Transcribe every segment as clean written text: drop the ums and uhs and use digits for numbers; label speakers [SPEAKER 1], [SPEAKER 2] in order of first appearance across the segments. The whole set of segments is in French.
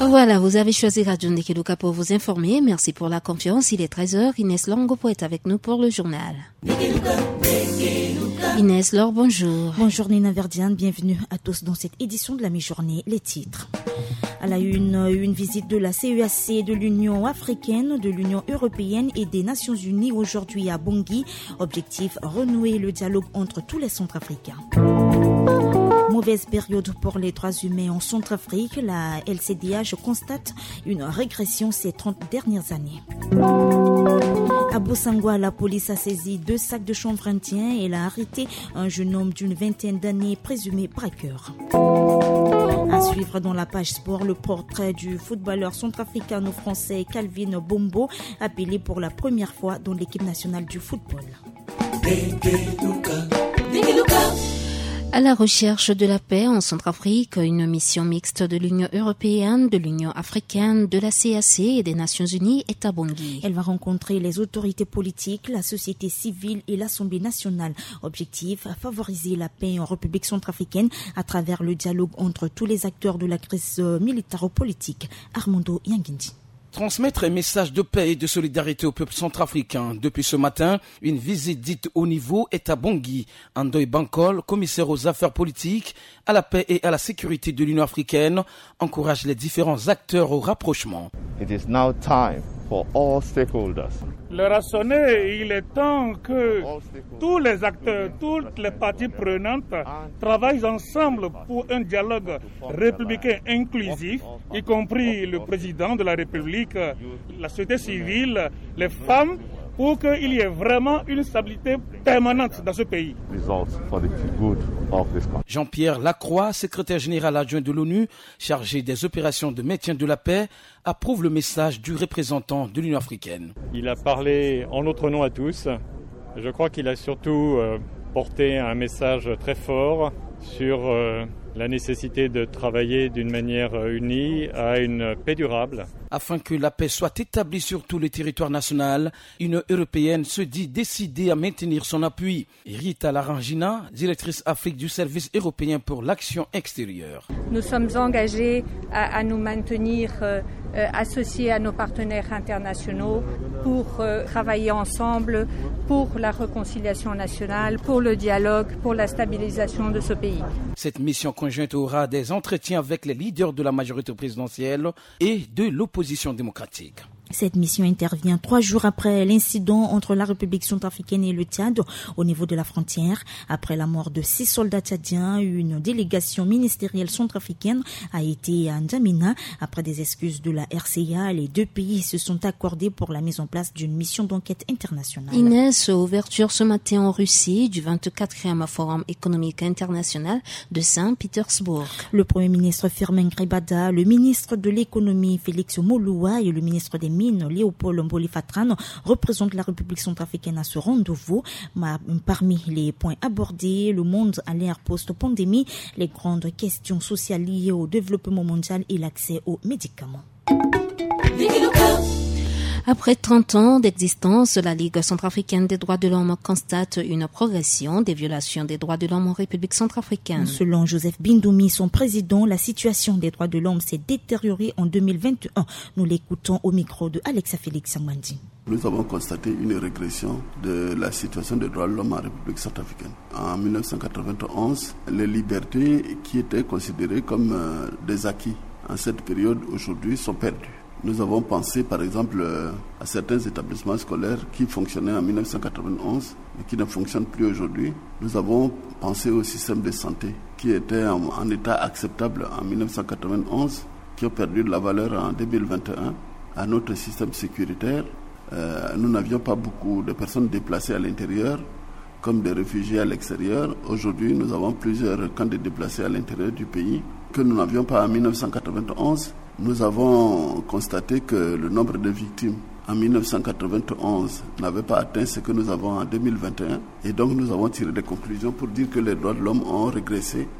[SPEAKER 1] Voilà, vous avez choisi Radio Ndekeluka pour vous informer. Merci pour la confiance. Il est 13h. Inès Longopo est avec nous pour le journal. Inès Laure, bonjour.
[SPEAKER 2] Bonjour Nina Verdiane, bienvenue à tous dans cette édition de la mi-journée. Les titres. À la une visite de la CEAC, de l'Union africaine, de l'Union européenne et des Nations unies aujourd'hui à Bangui. Objectif, renouer le dialogue entre tous les Centrafricains. Mauvaise période pour les droits humains en Centrafrique. La LCDH constate une régression ces 30 dernières années. À Bosangwa, la police a saisi 2 sacs de chanvre indien et a arrêté un jeune homme d'une vingtaine d'années présumé braqueur. À suivre dans la page sport, le portrait du footballeur centrafricano-français Calvin Bombo, appelé pour la première fois dans l'équipe nationale du football.
[SPEAKER 1] À la recherche de la paix en Centrafrique, une mission mixte de l'Union européenne, de l'Union africaine, de la CAC et des Nations unies est à Bangui.
[SPEAKER 2] Elle va rencontrer les autorités politiques, la société civile et l'Assemblée nationale. Objectif, favoriser la paix en République centrafricaine à travers le dialogue entre tous les acteurs de la crise militaro-politique. Armando Yanguindi.
[SPEAKER 3] Transmettre un message de paix et de solidarité au peuple centrafricain. Depuis ce matin, une visite dite haut niveau est à Bangui. Andoy Bankol, commissaire aux affaires politiques, à la paix et à la sécurité de l'Union africaine, encourage les différents acteurs au rapprochement.
[SPEAKER 4] It is now time for all stakeholders.
[SPEAKER 5] L'heure a sonné, il est temps que tous les acteurs, toutes les parties prenantes travaillent ensemble pour un dialogue républicain inclusif, y compris le président de la République, la société civile, les femmes, pour qu'il y ait vraiment une stabilité permanente dans ce pays.
[SPEAKER 3] Jean-Pierre Lacroix, secrétaire général adjoint de l'ONU, chargé des opérations de maintien de la paix, approuve le message du représentant de l'Union africaine.
[SPEAKER 6] Il a parlé en notre nom à tous. Je crois qu'il a surtout porté un message très fort sur la nécessité de travailler d'une manière unie à une paix durable.
[SPEAKER 3] Afin que la paix soit établie sur tout le territoire national, l'Union européenne se dit décidée à maintenir son appui. Rita Larangina, directrice Afrique du Service européen pour l'action extérieure.
[SPEAKER 7] Nous sommes engagés à nous maintenir associés à nos partenaires internationaux pour travailler ensemble pour la réconciliation nationale, pour le dialogue, pour la stabilisation de ce pays.
[SPEAKER 3] Cette mission conjointe aura des entretiens avec les leaders de la majorité présidentielle et de l'opposition démocratique.
[SPEAKER 2] Cette mission intervient 3 jours après l'incident entre la République centrafricaine et le Tchad au niveau de la frontière. Après la mort de 6 soldats tchadiens, une délégation ministérielle centrafricaine a été à N'Djamena. Après des excuses de la RCA, les 2 pays se sont accordés pour la mise en place d'une mission d'enquête internationale.
[SPEAKER 1] Inès, ouverture ce matin en Russie du 24e Forum économique international de Saint-Pétersbourg.
[SPEAKER 2] Le Premier ministre Firmin Gribada, le ministre de l'économie Félix Moloua et le ministre des Mines Léopold Mbolifatran représentent la République centrafricaine à ce rendez-vous. Parmi les points abordés, le monde à l'ère post-pandémie, les grandes questions sociales liées au développement mondial et l'accès aux médicaments.
[SPEAKER 1] Après 30 ans d'existence, la Ligue centrafricaine des droits de l'homme constate une progression des violations des droits de l'homme en République centrafricaine.
[SPEAKER 2] Selon Joseph Bindoumi, son président, la situation des droits de l'homme s'est détériorée en 2021. Nous l'écoutons au micro de Alexa Félix Sangwandi.
[SPEAKER 8] Nous avons constaté une régression de la situation des droits de l'homme en République centrafricaine. En 1991, les libertés qui étaient considérées comme des acquis en cette période aujourd'hui sont perdues. Nous avons pensé par exemple à certains établissements scolaires qui fonctionnaient en 1991 et qui ne fonctionnent plus aujourd'hui. Nous avons pensé au système de santé qui était en état acceptable en 1991, qui a perdu de la valeur en 2021. À notre système sécuritaire, nous n'avions pas beaucoup de personnes déplacées à l'intérieur comme des réfugiés à l'extérieur. Aujourd'hui, nous avons plusieurs camps de déplacés à l'intérieur du pays que nous n'avions pas en 1991. Nous avons constaté que le nombre de victimes en 1991 n'avait pas atteint ce que nous avons en 2021. Et donc nous avons tiré des conclusions pour dire que les droits de l'homme ont régressé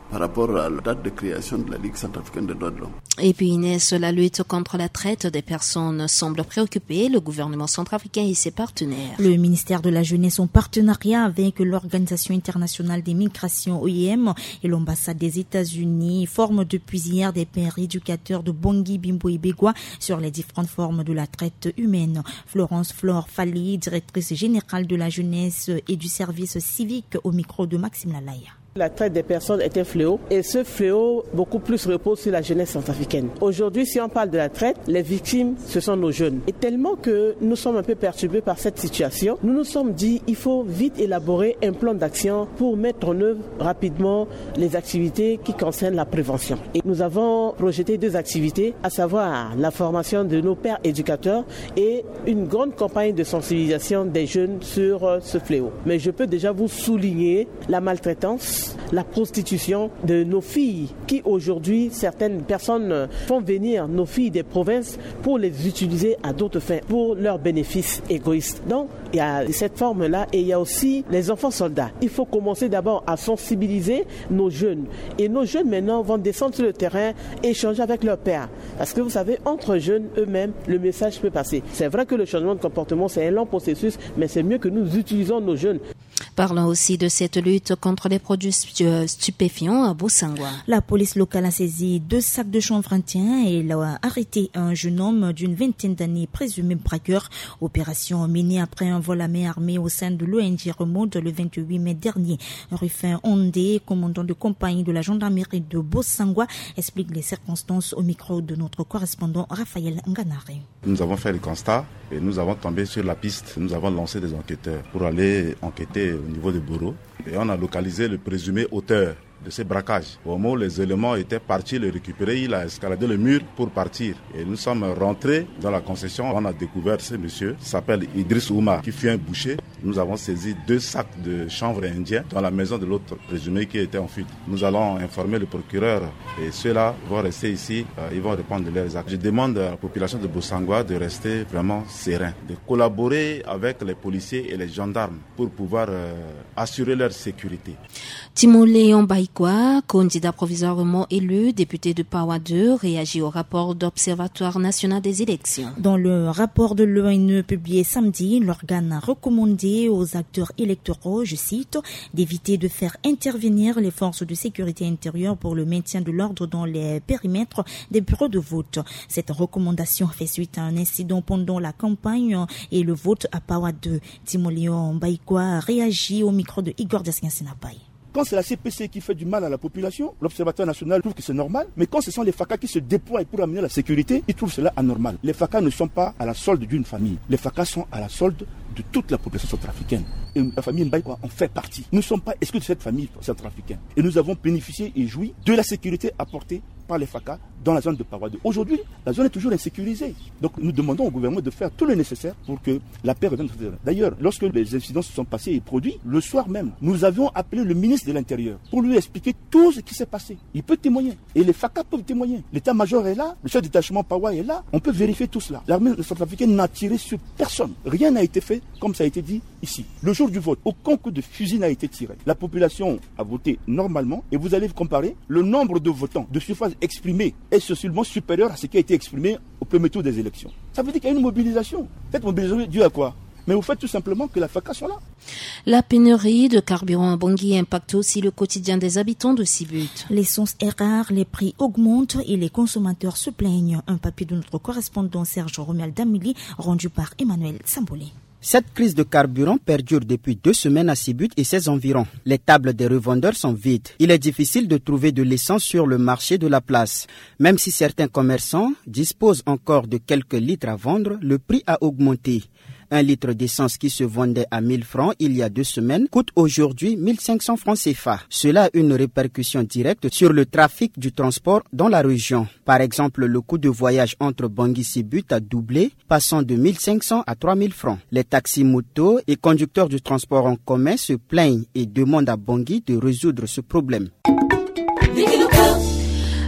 [SPEAKER 8] par rapport à la date de création de la Ligue centrafricaine des droits de l'homme.
[SPEAKER 1] Et puis Inès, la lutte contre la traite des personnes semble préoccuper le gouvernement centrafricain et ses partenaires.
[SPEAKER 2] Le ministère de la Jeunesse en partenariat avec l'Organisation internationale des migrations OIM et l'ambassade des États-Unis forment depuis hier des pères éducateurs de Bangui, Bimbo et Begwa sur les différentes formes de la traite humaine. Florence Flore Fali, directrice générale de la jeunesse et du service civique au micro de Maxime Lalaya.
[SPEAKER 9] La traite des personnes est un fléau et ce fléau beaucoup plus repose sur la jeunesse centrafricaine. Aujourd'hui, si on parle de la traite, les victimes, ce sont nos jeunes. Et tellement que nous sommes un peu perturbés par cette situation, nous nous sommes dit il faut vite élaborer un plan d'action pour mettre en œuvre rapidement les activités qui concernent la prévention. Et nous avons projeté 2 activités, à savoir la formation de nos pères éducateurs et une grande campagne de sensibilisation des jeunes sur ce fléau. Mais je peux déjà vous souligner la maltraitance, la prostitution de nos filles qui aujourd'hui, certaines personnes font venir nos filles des provinces pour les utiliser à d'autres fins, pour leurs bénéfices égoïstes. Donc, il y a cette forme-là et il y a aussi les enfants soldats. Il faut commencer d'abord à sensibiliser nos jeunes. Et nos jeunes maintenant vont descendre sur le terrain, échanger avec leurs pères. Parce que vous savez, entre jeunes eux-mêmes, le message peut passer. C'est vrai que le changement de comportement, c'est un long processus, mais c'est mieux que nous utilisons nos jeunes.
[SPEAKER 1] Parlons aussi de cette lutte contre les produits stupéfiants à Bosangwa.
[SPEAKER 2] La police locale a saisi 2 sacs de chanvre indiens et elle a arrêté un jeune homme d'une 20aine d'années présumé braqueur. Opération menée après un vol à main armée au sein de l'ONG Remonte le 28 mai dernier. Rufin Ondé, commandant de compagnie de la gendarmerie de Bosangwa, explique les circonstances au micro de notre correspondant Raphaël Nganare.
[SPEAKER 10] Nous avons fait le constat et nous avons tombé sur la piste. Nous avons lancé des enquêteurs pour aller enquêter au niveau de Boro et on a localisé le présumé auteur de ces braquages. Au moment où les éléments étaient partis le récupérer, il a escaladé le mur pour partir. Et nous sommes rentrés dans la concession. On a découvert ce monsieur qui s'appelle Idriss Oumar, qui fut un boucher. Nous avons saisi 2 sacs de chanvre indien dans la maison de l'autre présumé qui était en fuite. Nous allons informer le procureur et ceux-là vont rester ici. Ils vont répondre de leurs actes. Je demande à la population de Bosangwa de rester vraiment serein, de collaborer avec les policiers et les gendarmes pour pouvoir assurer leur sécurité.
[SPEAKER 1] Timo Léon Baïkwa, candidat provisoirement élu, député de Pawa 2, réagit au rapport d'Observatoire national des élections.
[SPEAKER 2] Dans le rapport de l'ONU publié samedi, l'organe a recommandé aux acteurs électoraux, je cite, d'éviter de faire intervenir les forces de sécurité intérieure pour le maintien de l'ordre dans les périmètres des bureaux de vote. Cette recommandation fait suite à un incident pendant la campagne et le vote à Pawa 2. Timo Léon Baïkwa réagit au micro de Igor Deskin-Senapaï.
[SPEAKER 11] Quand c'est la CPC qui fait du mal à la population, l'Observatoire national trouve que c'est normal. Mais quand ce sont les FACA qui se déploient pour amener la sécurité, ils trouvent cela anormal. Les FACA ne sont pas à la solde d'une famille. Les FACA sont à la solde de toute la population centrafricaine. Et la famille Mbaïkwa en fait partie. Nous ne sommes pas exclus de cette famille centrafricaine. Et nous avons bénéficié et joui de la sécurité apportée par les FACA dans la zone de Pawa 2. Aujourd'hui, la zone est toujours insécurisée. Donc nous demandons au gouvernement de faire tout le nécessaire pour que la paix revienne. D'ailleurs, lorsque les incidents se sont passés et produits, le soir même, nous avions appelé le ministre de l'Intérieur pour lui expliquer tout ce qui s'est passé. Il peut témoigner. Et les FACA peuvent témoigner. L'état-major est là, le chef de détachement Pawa est là. On peut vérifier tout cela. L'armée centrafricaine n'a tiré sur personne. Rien n'a été fait comme ça a été dit ici. Le jour du vote, aucun coup de fusil n'a été tiré. La population a voté normalement et vous allez comparer le nombre de votants, de suffrages exprimés est sensiblement supérieur à ce qui a été exprimé au premier tour des élections. Ça veut dire qu'il y a une mobilisation. Cette mobilisation est due à quoi? Mais vous faites tout simplement que la FACA soit là.
[SPEAKER 1] La pénurie de carburant à Bangui impacte aussi le quotidien des habitants de Sibut.
[SPEAKER 2] L'essence est rare, les prix augmentent et les consommateurs se plaignent. Un papier de notre correspondant Serge Romuald Damili, rendu par Emmanuel Sambolé.
[SPEAKER 12] Cette crise de carburant perdure depuis 2 semaines à Sibut et ses environs. Les tables des revendeurs sont vides. Il est difficile de trouver de l'essence sur le marché de la place. Même si certains commerçants disposent encore de quelques litres à vendre, le prix a augmenté. 1 litre d'essence qui se vendait à 1000 francs il y a 2 semaines coûte aujourd'hui 1500 francs CFA. Cela a une répercussion directe sur le trafic du transport dans la région. Par exemple, le coût de voyage entre Bangui-Sibut a doublé, passant de 1500 à 3000 francs. Les taxis motos et conducteurs du transport en commun se plaignent et demandent à Bangui de résoudre ce problème.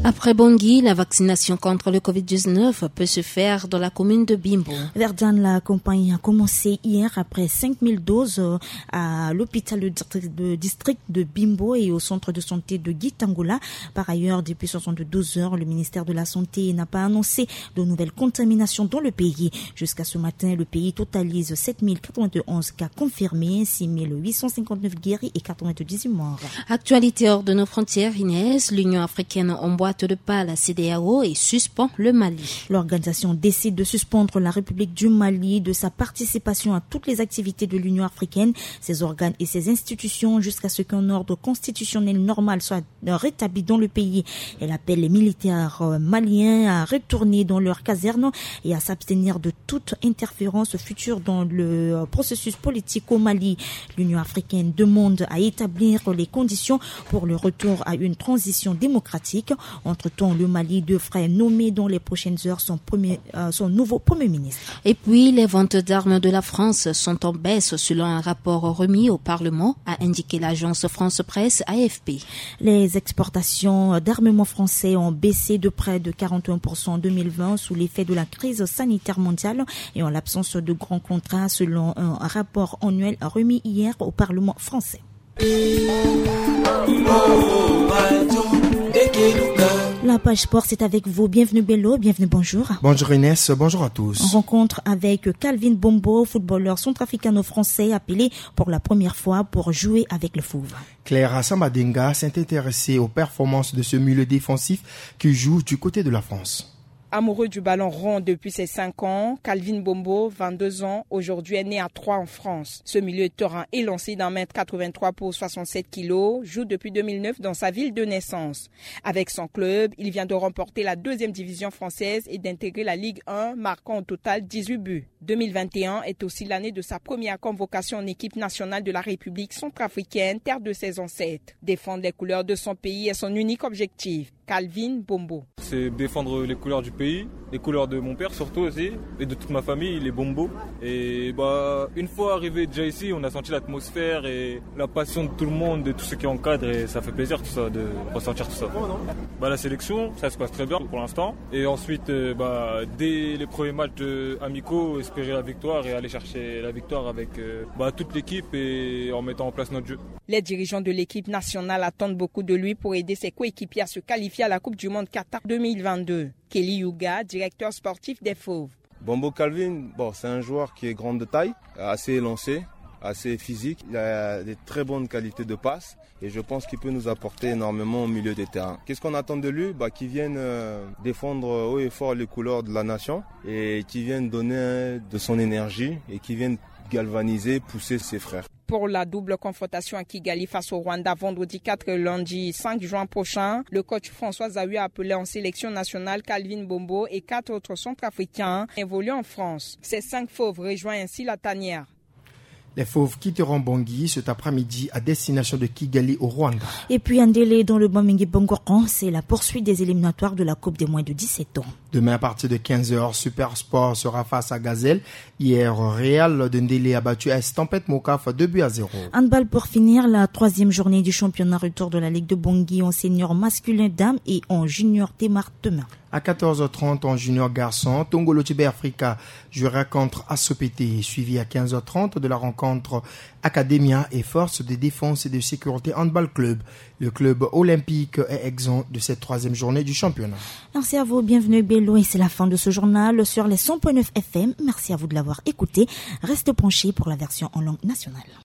[SPEAKER 1] Après Bangui, la vaccination contre le Covid-19 peut se faire dans la commune de Bimbo.
[SPEAKER 2] Verdun, la campagne a commencé hier après 5000 doses à l'hôpital de district de Bimbo et au centre de santé de Gitangola. Par ailleurs, depuis 72 heures, le ministère de la Santé n'a pas annoncé de nouvelles contaminations dans le pays. Jusqu'à ce matin, le pays totalise 7091 cas confirmés, 6859 guéris et 98 morts.
[SPEAKER 1] Actualité hors de nos frontières, Inès, l'Union africaine emboîte de pas la CEDEAO et suspend le Mali.
[SPEAKER 2] L'organisation décide de suspendre la République du Mali de sa participation à toutes les activités de l'Union africaine, ses organes et ses institutions jusqu'à ce qu'un ordre constitutionnel normal soit rétabli dans le pays. Elle appelle les militaires maliens à retourner dans leurs casernes et à s'abstenir de toute interférence future dans le processus politique au Mali. L'Union africaine demande à établir les conditions pour le retour à une transition démocratique. Entre-temps, le Mali devrait nommer dans les prochaines heures son nouveau Premier ministre.
[SPEAKER 1] Et puis, les ventes d'armes de la France sont en baisse selon un rapport remis au Parlement, a indiqué l'agence France Presse AFP.
[SPEAKER 2] Les exportations d'armements français ont baissé de près de 41% en 2020 sous l'effet de la crise sanitaire mondiale et en l'absence de grands contrats selon un rapport annuel remis hier au Parlement français. La page sport, c'est avec vous. Bienvenue Bello, bienvenue, bonjour.
[SPEAKER 13] Bonjour Inès, bonjour à tous.
[SPEAKER 2] On rencontre avec Calvin Bombo, footballeur centrafricano-français appelé pour la première fois pour jouer avec le Fouve.
[SPEAKER 13] Claire Samadenga s'est intéressée aux performances de ce milieu défensif qui joue du côté de la France.
[SPEAKER 14] Amoureux du ballon rond depuis ses 5 ans, Calvin Bombo, 22 ans, aujourd'hui est né à Troyes en France. Ce milieu terrain élancé d'1m83 pour 67 kg, joue depuis 2009 dans sa ville de naissance. Avec son club, il vient de remporter la 2e division française et d'intégrer la Ligue 1, marquant au total 18 buts. 2021 est aussi l'année de sa première convocation en équipe nationale de la République centrafricaine, terre de ses ancêtres. Défendre les couleurs de son pays est son unique objectif. Calvin Bombo.
[SPEAKER 15] C'est défendre les couleurs du pays, les couleurs de mon père surtout aussi, et de toute ma famille, les Bombo. Et une fois arrivé déjà ici, on a senti l'atmosphère et la passion de tout le monde, de tous ceux qui encadrent, et ça fait plaisir tout ça, de ressentir tout ça. La sélection, ça se passe très bien pour l'instant. Et ensuite, dès les premiers matchs amicaux, espérer la victoire et aller chercher la victoire avec toute l'équipe et en mettant en place notre jeu.
[SPEAKER 14] Les dirigeants de l'équipe nationale attendent beaucoup de lui pour aider ses coéquipiers à se qualifier à la Coupe du Monde Qatar 2022. Kelly Yuga, directeur sportif des Fauves.
[SPEAKER 16] Bombo Calvin, c'est un joueur qui est grand de taille, assez élancé, assez physique. Il a des très bonnes qualités de passe et je pense qu'il peut nous apporter énormément au milieu des terrains. Qu'est-ce qu'on attend de lui ? Qu'il vienne défendre haut et fort les couleurs de la nation et qu'il vienne donner de son énergie et qu'il vienne galvaniser, pousser ses frères.
[SPEAKER 14] Pour la double confrontation à Kigali face au Rwanda vendredi 4 et lundi 5 juin prochain, le coach François Zawi a appelé en sélection nationale Calvin Bombo et 4 autres centrafricains évoluant en France. Ces 5 fauves rejoignent ainsi la tanière.
[SPEAKER 13] Les Fauves quitteront Bangui cet après-midi à destination de Kigali au Rwanda.
[SPEAKER 2] Et puis un délai dans le Bamingui Bongoran, c'est la poursuite des éliminatoires de la Coupe des moins de 17 ans.
[SPEAKER 13] Demain à partir de 15h, Super Sport sera face à Gazelle. Hier, Real d'un délai a battu AS Tempête Mokaf 2-0.
[SPEAKER 2] Handball pour finir, la 3e journée du championnat retour de la Ligue de Bangui en senior masculin dames et en junior démarre demain.
[SPEAKER 13] À 14h30 en junior garçon, Tongolo Tibé Africa jouera contre Assopété, suivi à 15h30 de la rencontre Academia et Force de défense et de sécurité Handball Club. Le club olympique est exempt de cette 3e journée du championnat.
[SPEAKER 2] Merci à vous, bienvenue Bello et c'est la fin de ce journal sur les 100.9 FM. Merci à vous de l'avoir écouté. Restez branchés pour la version en langue nationale.